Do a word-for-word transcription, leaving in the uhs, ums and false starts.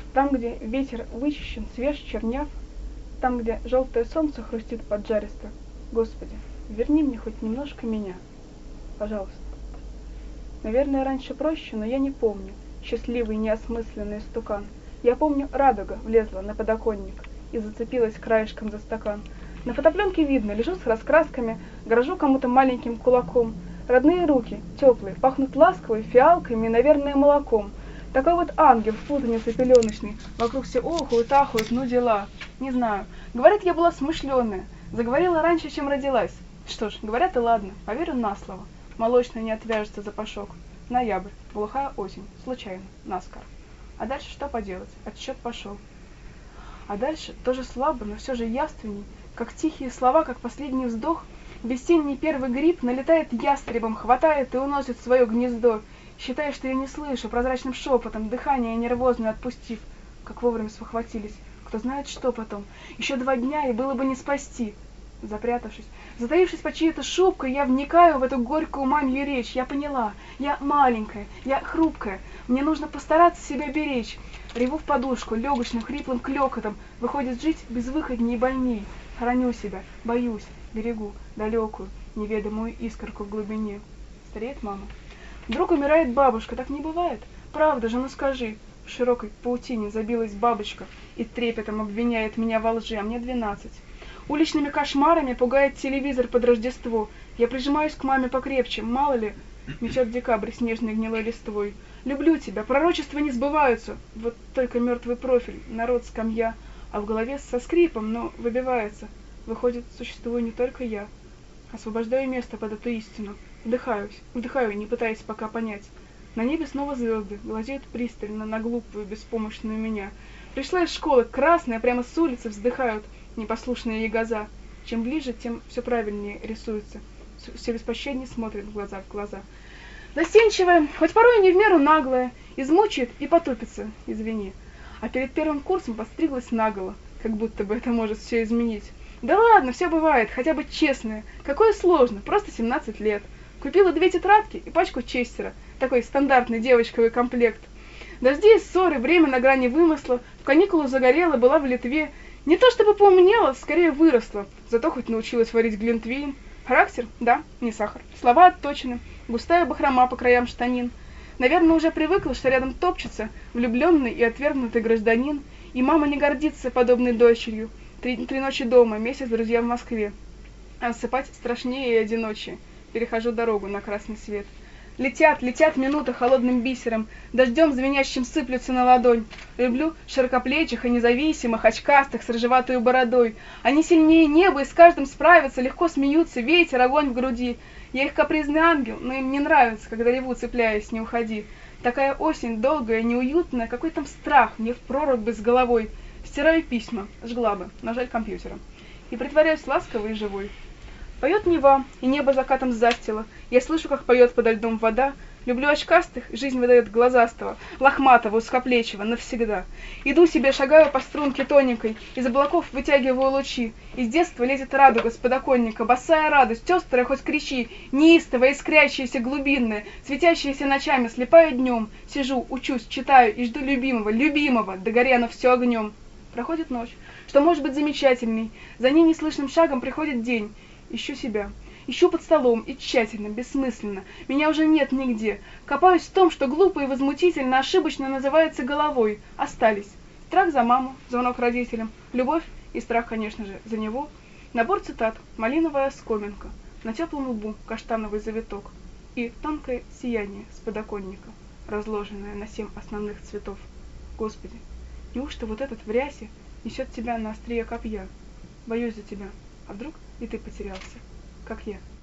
Там, где ветер вычищен, свеж, черняв, там, где желтое солнце хрустит поджаристо, Господи, верни мне хоть немножко меня, пожалуйста. Наверное, раньше проще, но я не помню счастливый неосмысленный стукан. Я помню, радуга влезла на подоконник и зацепилась краешком за стакан. На фотопленке видно, лежу с раскрасками, грожу кому-то маленьким кулаком. Родные руки, теплые, пахнут ласковой, фиалками и, наверное, молоком. Такой вот ангел в путанице пеленочной, вокруг все охуют, ахуют, ну дела. Не знаю. Говорят, я была смышленая, заговорила раньше, чем родилась. Что ж, говорят и ладно, поверю на слово. Молочный не отвяжется запашок. Ноябрь, глухая осень, случайно, наскоро. А дальше что поделать? Отсчет пошел. А дальше тоже слабо, но все же явственней, как тихие слова, как последний вздох, весенний первый гриб налетает ястребом, хватает и уносит в свое гнездо, считая, что я не слышу, прозрачным шепотом, дыхание нервозное отпустив, как вовремя спохватились. Кто знает, что потом. Еще два дня, и было бы не спасти. Запрятавшись, затаившись под чьей-то шубкой, я вникаю в эту горькую мамью речь. Я поняла, я маленькая, я хрупкая, мне нужно постараться себя беречь. Реву в подушку, легочным хриплым клёкотом, выходит жить безвыходней и больней. Храню себя, боюсь, берегу далекую, неведомую искорку в глубине. Стареет мама. Вдруг умирает бабушка, так не бывает. Правда же, ну скажи. В широкой паутине забилась бабочка и трепетом обвиняет меня во лжи, а мне двенадцать. Уличными кошмарами пугает телевизор под Рождество. Я прижимаюсь к маме покрепче, мало ли, метет декабрь снежной гнилой листвой. Люблю тебя, пророчества не сбываются. Вот только мертвый профиль, народ скамья, а в голове со скрипом, но выбивается. Выходит, существую не только я. Освобождаю место под эту истину. Вдыхаюсь, вдыхаю, не пытаясь пока понять. На небе снова звезды, глазеют пристально на глупую, беспомощную меня. Пришла из школы, красная, прямо с улицы вздыхают непослушные ягоза. Чем ближе, тем все правильнее рисуется. Все беспощаднее смотрит в глаза в глаза. Застенчивая, хоть порой и не в меру наглая, измучает и потупится, извини. А перед первым курсом постриглась наголо, как будто бы это может все изменить. Да ладно, все бывает, хотя бы честное. Какое сложно, просто семнадцать лет. Купила две тетрадки и пачку Честера, такой стандартный девочковый комплект. Дожди и ссоры, время на грани вымысла, в каникулу загорела, была в Литве. Не то чтобы поумнела, скорее выросла, зато хоть научилась варить глинтвейн. Характер? Да, не сахар. Слова отточены, густая бахрома по краям штанин. Наверное, уже привыкла, что рядом топчется влюбленный и отвергнутый гражданин, и мама не гордится подобной дочерью. Три, три ночи дома, месяц друзья в Москве. А осыпать страшнее и одиночие. Перехожу дорогу на красный свет. Летят, летят минуты холодным бисером, дождем звенящим сыплются на ладонь. Люблю широкоплечих и независимых, очкастых, с рыжеватой бородой. Они сильнее неба и с каждым справятся, легко смеются, ветер, огонь в груди. Я их капризный ангел, но им не нравится, когда реву, цепляясь, не уходи. Такая осень долгая, неуютная, какой там страх, мне в прорубь бы с головой. Стираю письма, жгла бы, но жаль компьютера. И притворяюсь ласковой и живой. Поет Нева, и небо закатом застило. Я слышу, как поет подо льдом вода. Люблю очкастых, жизнь выдает глазастого, лохматого, узкоплечего, навсегда. Иду себе, шагаю по струнке тоненькой, из облаков вытягиваю лучи. Из детства лезет радуга с подоконника, босая радость, острая хоть кричи, неистовая, искрящаяся, глубинная, светящаяся ночами, слепая днем. Сижу, учусь, читаю и жду любимого, любимого, догоря, но все огнем. Проходит ночь, что может быть замечательней. За ней неслышным шагом приходит день. Ищу себя. Ищу под столом, и тщательно, бессмысленно. Меня уже нет нигде. Копаюсь в том, что глупо и возмутительно, ошибочно называется головой. Остались. Страх за маму, звонок родителям, любовь и страх, конечно же, за него. Набор цитат, малиновая оскоминка, на теплом лбу каштановый завиток и тонкое сияние с подоконника, разложенное на семь основных цветов. Господи, неужто вот этот в рясе несет тебя на острие копья? Боюсь за тебя. А вдруг и ты потерялся, как я?